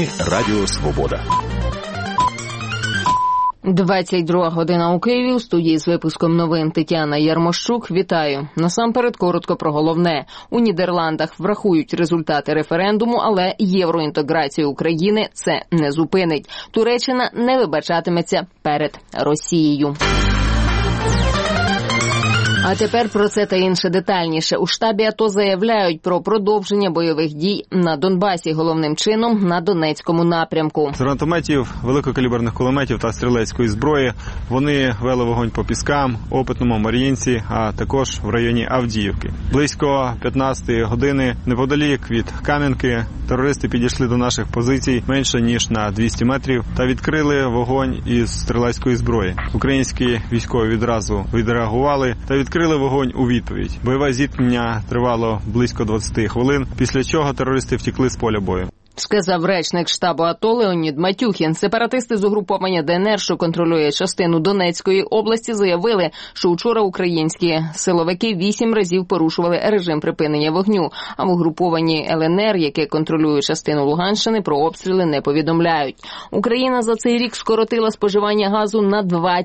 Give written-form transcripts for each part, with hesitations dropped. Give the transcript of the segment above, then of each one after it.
Радіо Свобода. 22 година у Києві. У студії з випуском новин Тетяна Ярмощук. Вітаю. Насамперед коротко про головне. У Нідерландах врахують результати референдуму, але євроінтеграцію України це не зупинить. Туреччина не вибачатиметься перед Росією. А тепер про це та інше детальніше. У штабі АТО заявляють про продовження бойових дій на Донбасі, головним чином на Донецькому напрямку. З гранатометів, великокаліберних кулеметів та стрілецької зброї вони вели вогонь по Піскам, Опитному, Мар'їнці, а також в районі Авдіївки. Близько 15 години неподалік від Кам'янки терористи підійшли до наших позицій менше ніж на 200 метрів та відкрили вогонь із стрілецької зброї. Українські військові відразу відреагували та відкрили вогонь у відповідь. Бойове зіткнення тривало близько 20 хвилин, після чого терористи втекли з поля бою. Сказав речник штабу АТО Леонід Матюхін. Сепаратисти з угруповання ДНР, що контролює частину Донецької області, заявили, що вчора українські силовики 8 разів порушували режим припинення вогню, а в угрупованні ЛНР, яке контролює частину Луганщини, про обстріли не повідомляють. Україна за цей рік скоротила споживання газу на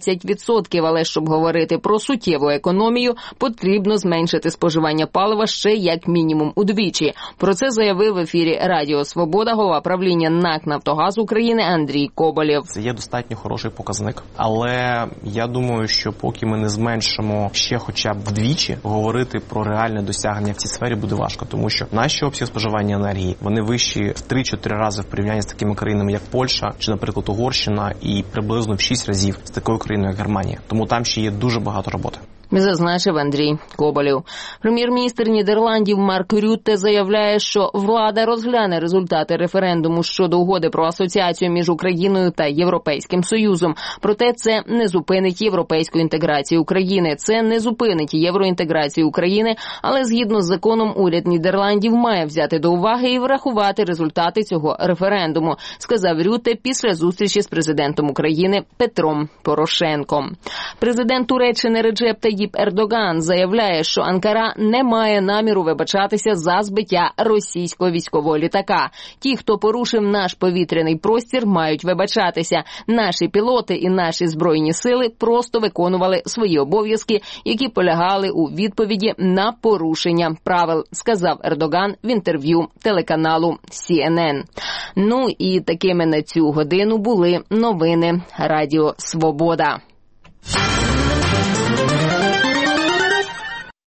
20%, але щоб говорити про суттєву економію, потрібно зменшити споживання палива ще як мінімум удвічі. Про це заявив в ефірі Радіо Свобода голова правління НАК «Нафтогаз України» Андрій Коболєв. Це є достатньо хороший показник, але я думаю, що поки ми не зменшимо ще хоча б вдвічі, говорити про реальне досягнення в цій сфері буде важко, тому що наші обсяги споживання енергії, вони вищі в 3-4 рази в порівнянні з такими країнами, як Польща чи, наприклад, Угорщина, і приблизно в 6 разів з такою країною, як Германія. Тому там ще є дуже багато роботи. Зазначив Андрій Коболєв. Прем'єр-міністр Нідерландів Марк Рютте заявляє, що влада розгляне результати референдуму щодо угоди про асоціацію між Україною та Європейським Союзом. Проте це не зупинить європейську інтеграцію України. Це не зупинить євроінтеграцію України, але згідно з законом уряд Нідерландів має взяти до уваги і врахувати результати цього референдуму, сказав Рютте після зустрічі з президентом України Петром Порошенком. Президент Туреччини Реджеп Таїп Ердоган заявляє, що Анкара не має наміру вибачатися за збиття російського військового літака. Ті, хто порушив наш повітряний простір, мають вибачатися. Наші пілоти і наші збройні сили просто виконували свої обов'язки, які полягали у відповіді на порушення правил, сказав Ердоган в інтерв'ю телеканалу CNN. Ну і такими на цю годину були новини Радіо Свобода.